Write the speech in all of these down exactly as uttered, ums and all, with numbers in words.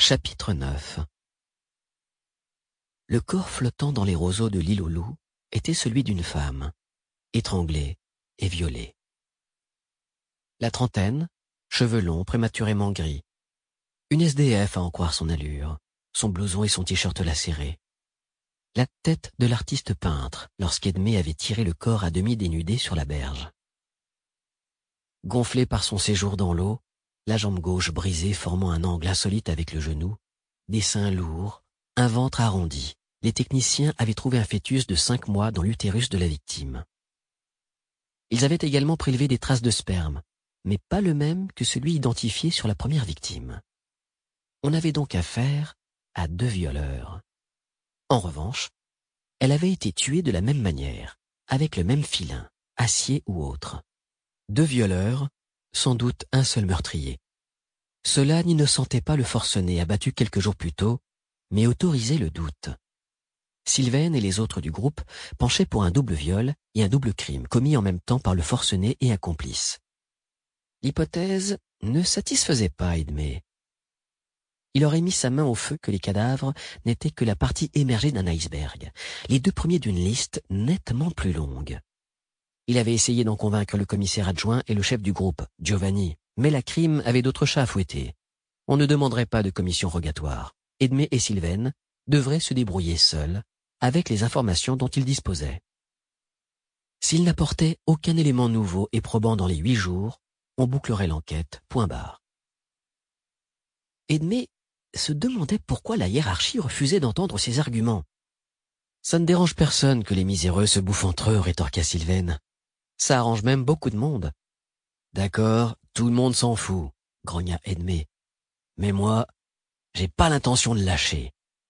Chapitre neuf. Le corps flottant dans les roseaux de l'île aux loups était celui d'une femme, étranglée et violée. La trentaine, cheveux longs prématurément gris. Une S D F à en croire son allure, son blouson et son t-shirt lacéré. La tête de l'artiste peintre lorsqu'Edmé avait tiré le corps à demi dénudé sur la berge. Gonflé par son séjour dans l'eau, la jambe gauche brisée formant un angle insolite avec le genou, des seins lourds, un ventre arrondi. Les techniciens avaient trouvé un fœtus de cinq mois dans l'utérus de la victime. Ils avaient également prélevé des traces de sperme, mais pas le même que celui identifié sur la première victime. On avait donc affaire à deux violeurs. En revanche, elle avait été tuée de la même manière, avec le même filin, acier ou autre. Deux violeurs, sans doute un seul meurtrier. Cela n'innocentait pas le forcené abattu quelques jours plus tôt, mais autorisait le doute. Sylvaine et les autres du groupe penchaient pour un double viol et un double crime commis en même temps par le forcené et un complice. L'hypothèse ne satisfaisait pas Edmé. Il aurait mis sa main au feu que les cadavres n'étaient que la partie émergée d'un iceberg, les deux premiers d'une liste nettement plus longue. Il avait essayé d'en convaincre le commissaire adjoint et le chef du groupe, Giovanni, mais la crime avait d'autres chats à fouetter. On ne demanderait pas de commission rogatoire. Edmé et Sylvaine devraient se débrouiller seuls, avec les informations dont ils disposaient. S'ils n'apportaient aucun élément nouveau et probant dans les huit jours, on bouclerait l'enquête, point barre. Edmé se demandait pourquoi la hiérarchie refusait d'entendre ses arguments. « Ça ne dérange personne que les miséreux se bouffent entre eux, » rétorqua Sylvaine. « Ça arrange même beaucoup de monde. »« D'accord, tout le monde s'en fout, » grogna Edmé. « Mais moi, j'ai pas l'intention de lâcher. »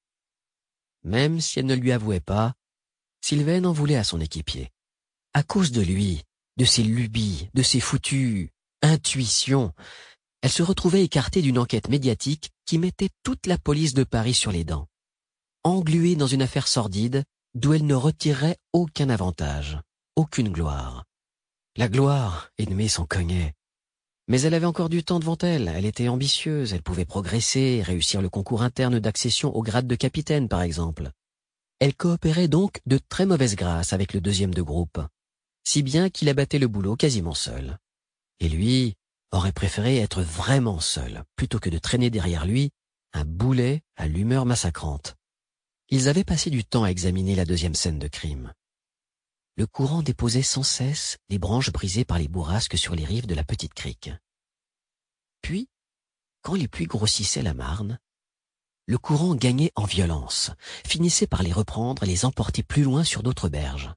Même si elle ne lui avouait pas, Sylvaine en voulait à son équipier. À cause de lui, de ses lubies, de ses foutues intuitions, elle se retrouvait écartée d'une enquête médiatique qui mettait toute la police de Paris sur les dents. Engluée dans une affaire sordide d'où elle ne retirerait aucun avantage, aucune gloire. La gloire, Edmé s'en cognait. Mais elle avait encore du temps devant elle, elle était ambitieuse, elle pouvait progresser, réussir le concours interne d'accession au grade de capitaine par exemple. Elle coopérait donc de très mauvaise grâce avec le deuxième de groupe, si bien qu'il abattait le boulot quasiment seul. Et lui aurait préféré être vraiment seul, plutôt que de traîner derrière lui un boulet à l'humeur massacrante. Ils avaient passé du temps à examiner la deuxième scène de crime. Le courant déposait sans cesse les branches brisées par les bourrasques sur les rives de la petite crique. Puis, quand les pluies grossissaient la Marne, le courant gagnait en violence, finissait par les reprendre et les emporter plus loin sur d'autres berges.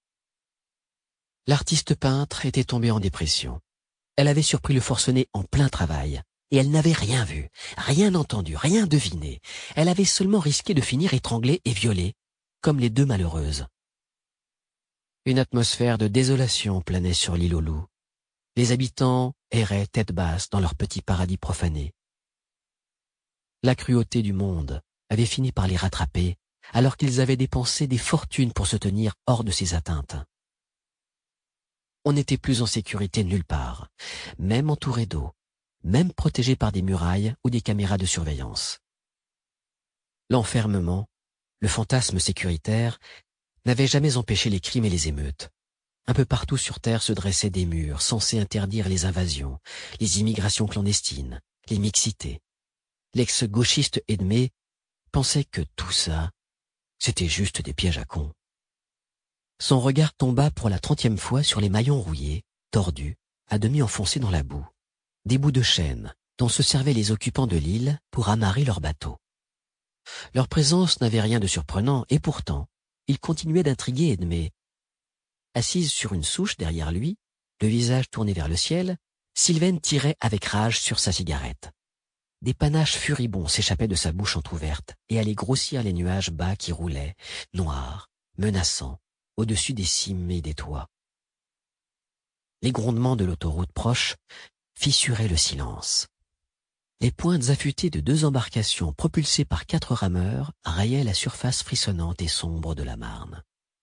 L'artiste peintre était tombée en dépression. Elle avait surpris le forcené en plein travail, et elle n'avait rien vu, rien entendu, rien deviné. Elle avait seulement risqué de finir étranglée et violée, comme les deux malheureuses. Une atmosphère de désolation planait sur l'île aux loups. Les habitants erraient tête basse dans leur petit paradis profané. La cruauté du monde avait fini par les rattraper, alors qu'ils avaient dépensé des fortunes pour se tenir hors de ses atteintes. On n'était plus en sécurité nulle part, même entouré d'eau, même protégé par des murailles ou des caméras de surveillance. L'enfermement, le fantasme sécuritaire, n'avait jamais empêché les crimes et les émeutes. Un peu partout sur Terre se dressaient des murs censés interdire les invasions, les immigrations clandestines, les mixités. L'ex-gauchiste Edmé pensait que tout ça, c'était juste des pièges à cons. Son regard tomba pour la trentième fois sur les maillons rouillés, tordus, à demi enfoncés dans la boue. Des bouts de chaîne dont se servaient les occupants de l'île pour amarrer leurs bateaux. Leur présence n'avait rien de surprenant et pourtant, il continuait d'intriguer Edmé. Assise sur une souche derrière lui, le visage tourné vers le ciel, Sylvaine tirait avec rage sur sa cigarette. Des panaches furibonds s'échappaient de sa bouche entr'ouverte et allaient grossir les nuages bas qui roulaient, noirs, menaçants, au-dessus des cimes et des toits. Les grondements de l'autoroute proche fissuraient le silence. Les pointes affûtées de deux embarcations propulsées par quatre rameurs rayaient la surface frissonnante et sombre de la Marne.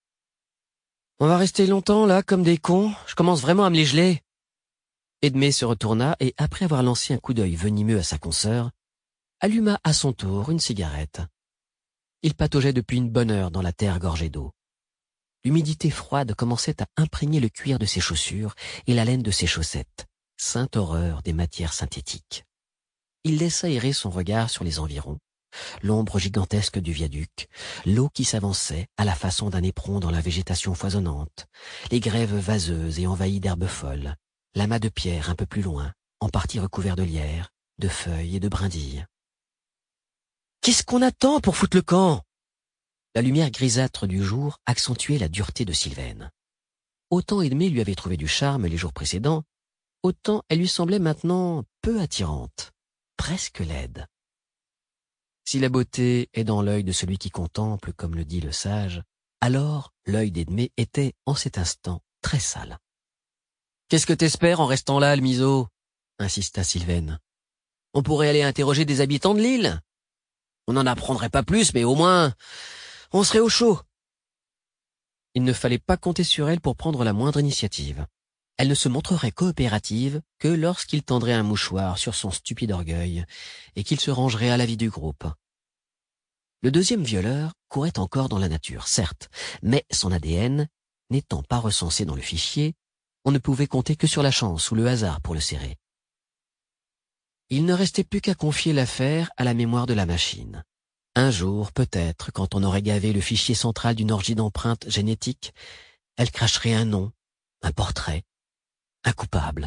« On va rester longtemps, là, comme des cons. Je commence vraiment à me les geler. » Edmé se retourna et, après avoir lancé un coup d'œil venimeux à sa consoeur, alluma à son tour une cigarette. Il pataugeait depuis une bonne heure dans la terre gorgée d'eau. L'humidité froide commençait à imprégner le cuir de ses chaussures et la laine de ses chaussettes, sainte horreur des matières synthétiques. Il laissa errer son regard sur les environs, l'ombre gigantesque du viaduc, l'eau qui s'avançait à la façon d'un éperon dans la végétation foisonnante, les grèves vaseuses et envahies d'herbes folles, l'amas de pierres un peu plus loin, en partie recouvert de lierre, de feuilles et de brindilles. « Qu'est-ce qu'on attend pour foutre le camp ?» La lumière grisâtre du jour accentuait la dureté de Sylvaine. Autant Edmé lui avait trouvé du charme les jours précédents, autant elle lui semblait maintenant peu attirante, presque laide. Si la beauté est dans l'œil de celui qui contemple, comme le dit le sage, alors l'œil d'Edmé était, en cet instant, très sale. « Qu'est-ce que t'espères en restant là, le miseau ?» insista Sylvaine. « On pourrait aller interroger des habitants de l'île. On n'en apprendrait pas plus, mais au moins, on serait au chaud. » Il ne fallait pas compter sur elle pour prendre la moindre initiative. Elle ne se montrerait coopérative que lorsqu'il tendrait un mouchoir sur son stupide orgueil et qu'il se rangerait à l'avis du groupe. Le deuxième violeur courait encore dans la nature, certes, mais son A D N, n'étant pas recensé dans le fichier, on ne pouvait compter que sur la chance ou le hasard pour le serrer. Il ne restait plus qu'à confier l'affaire à la mémoire de la machine. Un jour, peut-être, quand on aurait gavé le fichier central d'une orgie d'empreintes génétiques, elle cracherait un nom, un portrait, un coupable.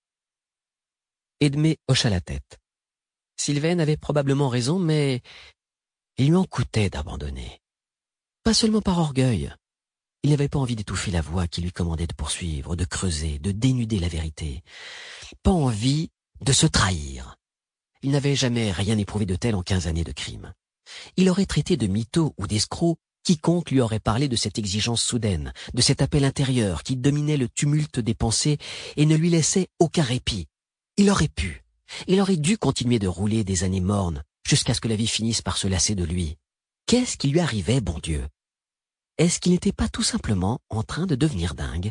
Edmé hocha la tête. Sylvaine avait probablement raison, mais il lui en coûtait d'abandonner. Pas seulement par orgueil. Il n'avait pas envie d'étouffer la voix qui lui commandait de poursuivre, de creuser, de dénuder la vérité. Pas envie de se trahir. Il n'avait jamais rien éprouvé de tel en quinze années de crime. Il aurait traité de mytho ou d'escroc quiconque lui aurait parlé de cette exigence soudaine, de cet appel intérieur qui dominait le tumulte des pensées et ne lui laissait aucun répit. Il aurait pu, il aurait dû continuer de rouler des années mornes jusqu'à ce que la vie finisse par se lasser de lui. Qu'est-ce qui lui arrivait, bon Dieu? Est-ce qu'il n'était pas tout simplement en train de devenir dingue?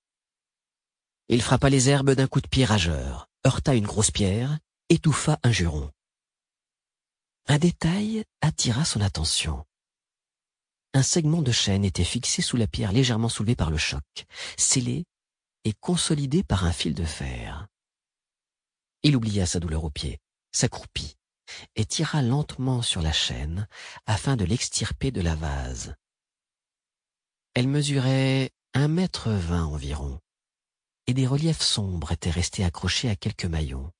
Il frappa les herbes d'un coup de pied rageur, heurta une grosse pierre, étouffa un juron. Un détail attira son attention. Un segment de chêne était fixé sous la pierre légèrement soulevée par le choc, scellé et consolidé par un fil de fer. Il oublia sa douleur au pied, s'accroupit et tira lentement sur la chaîne afin de l'extirper de la vase. Elle mesurait un mètre vingt environ, et des reliefs sombres étaient restés accrochés à quelques maillons.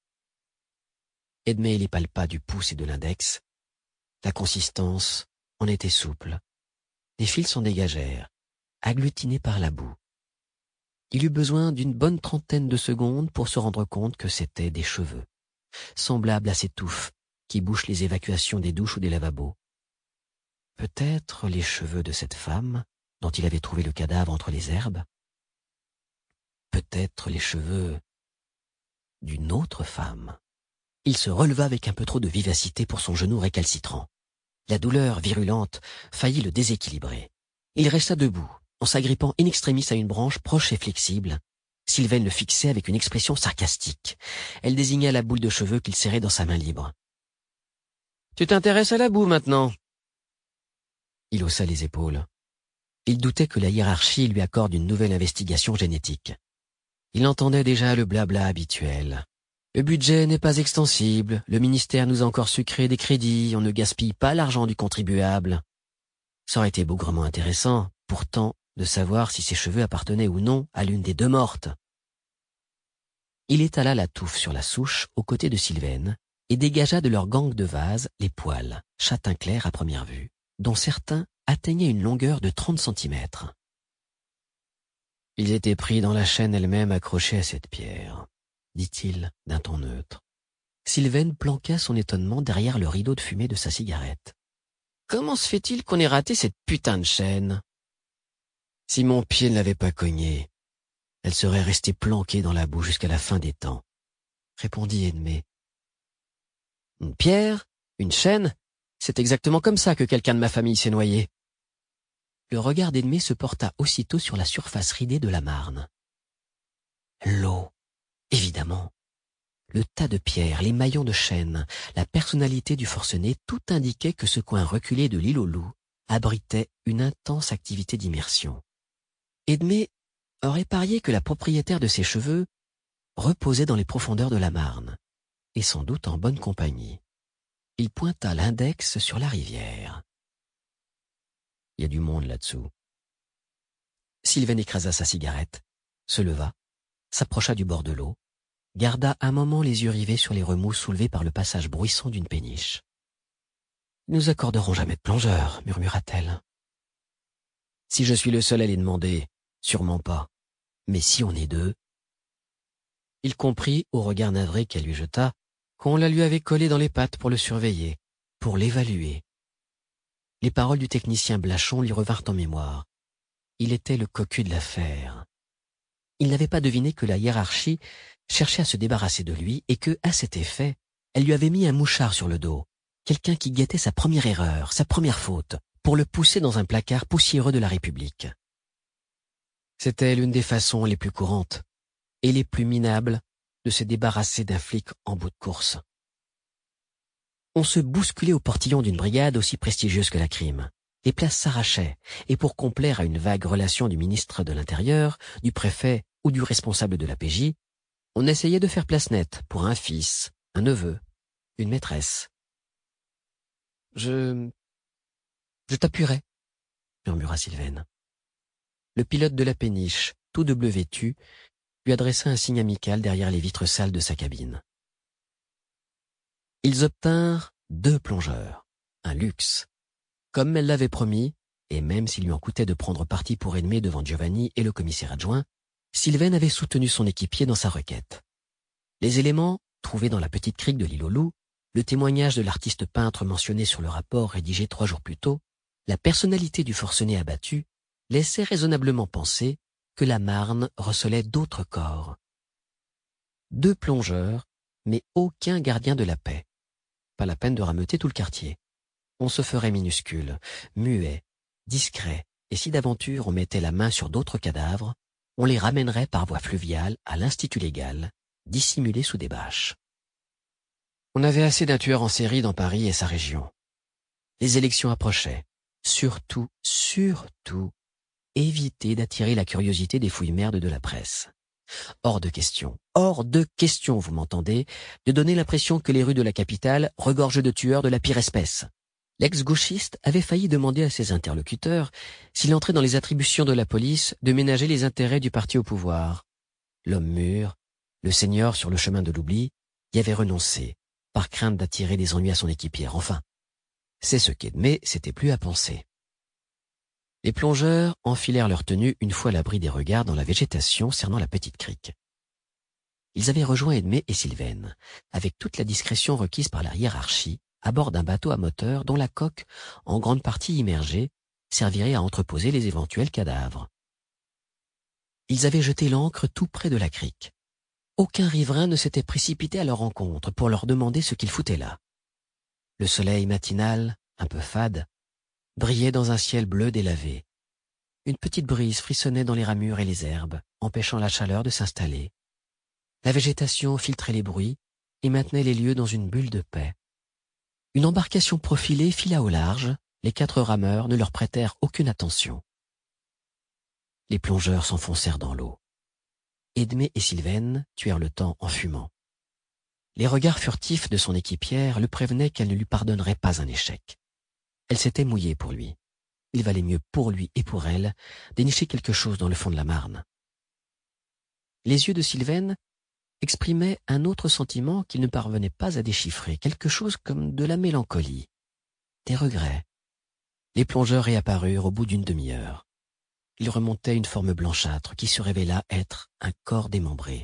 Edmé les palpa du pouce et de l'index. La consistance en était souple. Les fils s'en dégagèrent, agglutinés par la boue. Il eut besoin d'une bonne trentaine de secondes pour se rendre compte que c'étaient des cheveux, semblables à ces touffes qui bouchent les évacuations des douches ou des lavabos. Peut-être les cheveux de cette femme dont il avait trouvé le cadavre entre les herbes. Peut-être les cheveux d'une autre femme. Il se releva avec un peu trop de vivacité pour son genou récalcitrant. La douleur virulente faillit le déséquilibrer. Il resta debout, en s'agrippant in extremis à une branche proche et flexible. Sylvaine le fixait avec une expression sarcastique. Elle désigna la boule de cheveux qu'il serrait dans sa main libre. « Tu t'intéresses à la boue maintenant ?» Il haussa les épaules. Il doutait que la hiérarchie lui accorde une nouvelle investigation génétique. Il entendait déjà le blabla habituel. Le budget n'est pas extensible, le ministère nous a encore sucré des crédits, on ne gaspille pas l'argent du contribuable. Ça aurait été bougrement intéressant, pourtant, de savoir si ses cheveux appartenaient ou non à l'une des deux mortes. Il étala la touffe sur la souche aux côtés de Sylvaine et dégagea de leur gangue de vase les poils, châtain clair à première vue, dont certains atteignaient une longueur de trente centimètres. Ils étaient pris dans la chaîne elle-même accrochée à cette pierre, dit-il d'un ton neutre. Sylvaine planqua son étonnement derrière le rideau de fumée de sa cigarette. Comment se fait-il qu'on ait raté cette putain de chaîne? Si mon pied ne l'avait pas cognée, elle serait restée planquée dans la boue jusqu'à la fin des temps, répondit Edmé. Une pierre? Une chaîne? C'est exactement comme ça que quelqu'un de ma famille s'est noyé. Le regard d'Edmé se porta aussitôt sur la surface ridée de la Marne. L'eau, évidemment. Le tas de pierres, les maillons de chêne, la personnalité du forcené, tout indiquait que ce coin reculé de l'île aux loups abritait une intense activité d'immersion. Edmé aurait parié que la propriétaire de ces cheveux reposait dans les profondeurs de la Marne, et sans doute en bonne compagnie. Il pointa l'index sur la rivière. Il y a du monde là-dessous. Sylvain écrasa sa cigarette, se leva, s'approcha du bord de l'eau, garda un moment les yeux rivés sur les remous soulevés par le passage bruissant d'une péniche. « Nous accorderons jamais de plongeur, » murmura-t-elle. « Si je suis le seul à les demander, sûrement pas. Mais si on est deux... » Il comprit, au regard navré qu'elle lui jeta, qu'on la lui avait collé dans les pattes pour le surveiller, pour l'évaluer. Les paroles du technicien Blachon lui revinrent en mémoire. Il était le cocu de l'affaire. Il n'avait pas deviné que la hiérarchie cherchait à se débarrasser de lui et que, à cet effet, elle lui avait mis un mouchard sur le dos, quelqu'un qui guettait sa première erreur, sa première faute, pour le pousser dans un placard poussiéreux de la République. C'était l'une des façons les plus courantes et les plus minables de se débarrasser d'un flic en bout de course. On se bousculait au portillon d'une brigade aussi prestigieuse que la crime. Les places s'arrachaient, et pour complaire à une vague relation du ministre de l'Intérieur, du préfet ou du responsable de la P J, on essayait de faire place nette pour un fils, un neveu, une maîtresse. « Je... je t'appuierai, » murmura Sylvaine. Le pilote de la péniche, tout de bleu vêtu, lui adressa un signe amical derrière les vitres sales de sa cabine. Ils obtinrent deux plongeurs, un luxe. Comme elle l'avait promis, et même s'il lui en coûtait de prendre parti pour Edmé devant Giovanni et le commissaire adjoint, Sylvain avait soutenu son équipier dans sa requête. Les éléments, trouvés dans la petite crique de l'île aux loups, le témoignage de l'artiste peintre mentionné sur le rapport rédigé trois jours plus tôt, la personnalité du forcené abattu, laissaient raisonnablement penser que la Marne recelait d'autres corps. Deux plongeurs, mais aucun gardien de la paix. Pas la peine de rameuter tout le quartier. On se ferait minuscule, muet, discret, et si d'aventure on mettait la main sur d'autres cadavres, on les ramènerait par voie fluviale à l'Institut légal, dissimulés sous des bâches. On avait assez d'un tueur en série dans Paris et sa région. Les élections approchaient. Surtout, surtout, éviter d'attirer la curiosité des fouilles-merdes de la presse. Hors de question, hors de question, vous m'entendez, de donner l'impression que les rues de la capitale regorgent de tueurs de la pire espèce. L'ex-gauchiste avait failli demander à ses interlocuteurs s'il entrait dans les attributions de la police de ménager les intérêts du parti au pouvoir. L'homme mûr, le seigneur sur le chemin de l'oubli, y avait renoncé, par crainte d'attirer des ennuis à son équipière. Enfin, c'est ce qu'Edmé s'était plus à penser. Les plongeurs enfilèrent leur tenue une fois à l'abri des regards dans la végétation cernant la petite crique. Ils avaient rejoint Edmé et Sylvaine, avec toute la discrétion requise par la hiérarchie, à bord d'un bateau à moteur dont la coque, en grande partie immergée, servirait à entreposer les éventuels cadavres. Ils avaient jeté l'ancre tout près de la crique. Aucun riverain ne s'était précipité à leur rencontre pour leur demander ce qu'ils foutaient là. Le soleil matinal, un peu fade, brillait dans un ciel bleu délavé. Une petite brise frissonnait dans les ramures et les herbes, empêchant la chaleur de s'installer. La végétation filtrait les bruits et maintenait les lieux dans une bulle de paix. Une embarcation profilée fila au large, les quatre rameurs ne leur prêtèrent aucune attention. Les plongeurs s'enfoncèrent dans l'eau. Edmé et Sylvaine tuèrent le temps en fumant. Les regards furtifs de son équipière le prévenaient qu'elle ne lui pardonnerait pas un échec. Elle s'était mouillée pour lui. Il valait mieux pour lui et pour elle dénicher quelque chose dans le fond de la Marne. Les yeux de Sylvaine exprimaient un autre sentiment qu'il ne parvenait pas à déchiffrer, quelque chose comme de la mélancolie, des regrets. Les plongeurs réapparurent au bout d'une demi-heure. Ils remontaient une forme blanchâtre qui se révéla être un corps démembré.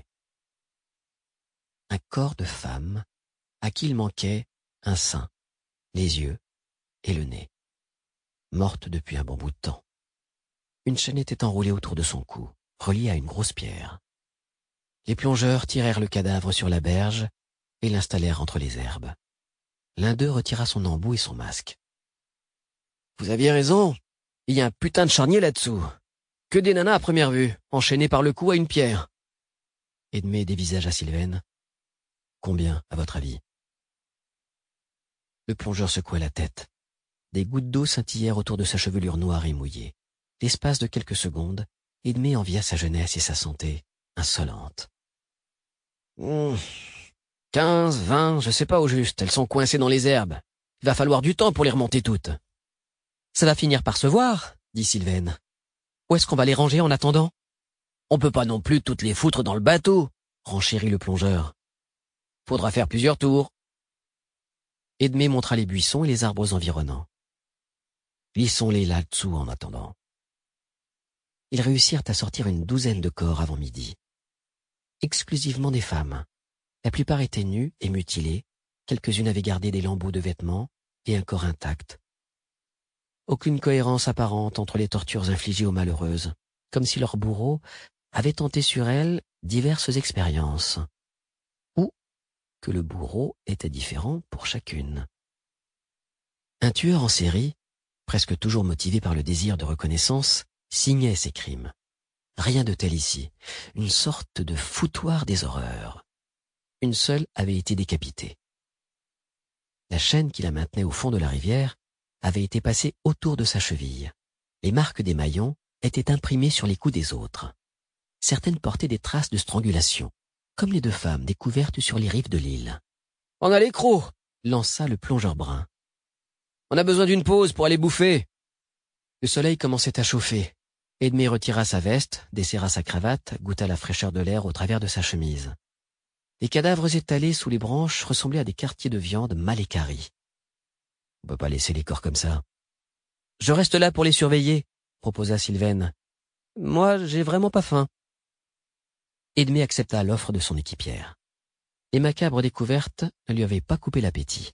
Un corps de femme à qui il manquait un sein, les yeux et le nez. Morte depuis un bon bout de temps. Une chaîne était enroulée autour de son cou, reliée à une grosse pierre. Les plongeurs tirèrent le cadavre sur la berge et l'installèrent entre les herbes. L'un d'eux retira son embout et son masque. « Vous aviez raison, il y a un putain de charnier là-dessous. Que des nanas à première vue, enchaînées par le cou à une pierre. » Edmé dévisagea Sylvaine. Combien, à votre avis? Le plongeur secoua la tête. Des gouttes d'eau scintillèrent autour de sa chevelure noire et mouillée. L'espace de quelques secondes, Edmé envia sa jeunesse et sa santé insolente. Mmh. Quinze, vingt, je sais pas au juste, elles sont coincées dans les herbes. Il va falloir du temps pour les remonter toutes. Ça va finir par se voir, dit Sylvaine. Où est-ce qu'on va les ranger en attendant? On peut pas non plus toutes les foutre dans le bateau, renchérit le plongeur. Faudra faire plusieurs tours. Edmé montra les buissons et les arbres environnants. Glissons-les là-dessous en attendant. Ils réussirent à sortir une douzaine de corps avant midi. Exclusivement des femmes. La plupart étaient nues et mutilées, quelques-unes avaient gardé des lambeaux de vêtements et un corps intact. Aucune cohérence apparente entre les tortures infligées aux malheureuses, comme si leur bourreau avait tenté sur elles diverses expériences. Ou que le bourreau était différent pour chacune. Un tueur en série, presque toujours motivé par le désir de reconnaissance, signait ses crimes. Rien de tel ici, une sorte de foutoir des horreurs. Une seule avait été décapitée. La chaîne qui la maintenait au fond de la rivière avait été passée autour de sa cheville. Les marques des maillons étaient imprimées sur les coups des autres. Certaines portaient des traces de strangulation, comme les deux femmes découvertes sur les rives de l'île. « On a l'écrou !» lança le plongeur brun. « On a besoin d'une pause pour aller bouffer !» Le soleil commençait à chauffer. Edmé retira sa veste, desserra sa cravate, goûta la fraîcheur de l'air au travers de sa chemise. Les cadavres étalés sous les branches ressemblaient à des quartiers de viande mal équarris. On peut pas laisser les corps comme ça. Je reste là pour les surveiller, proposa Sylvaine. Moi, j'ai vraiment pas faim. Edmé accepta l'offre de son équipière. Les macabres découvertes ne lui avaient pas coupé l'appétit.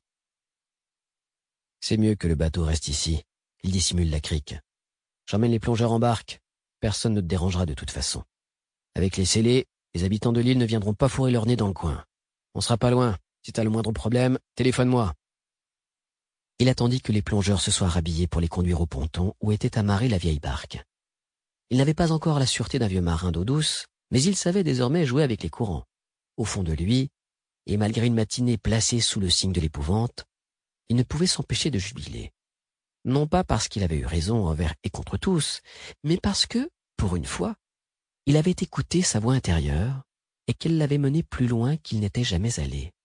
C'est mieux que le bateau reste ici. Il dissimule la crique. J'emmène les plongeurs en barque. Personne ne te dérangera de toute façon. Avec les scellés, les habitants de l'île ne viendront pas fourrer leur nez dans le coin. On sera pas loin. Si t'as le moindre problème, téléphone-moi. Il attendit que les plongeurs se soient rhabillés pour les conduire au ponton où était amarrée la vieille barque. Il n'avait pas encore la sûreté d'un vieux marin d'eau douce, mais il savait désormais jouer avec les courants. Au fond de lui, et malgré une matinée placée sous le signe de l'épouvante, il ne pouvait s'empêcher de jubiler. Non pas parce qu'il avait eu raison envers et contre tous, mais parce que, pour une fois, il avait écouté sa voix intérieure et qu'elle l'avait mené plus loin qu'il n'était jamais allé.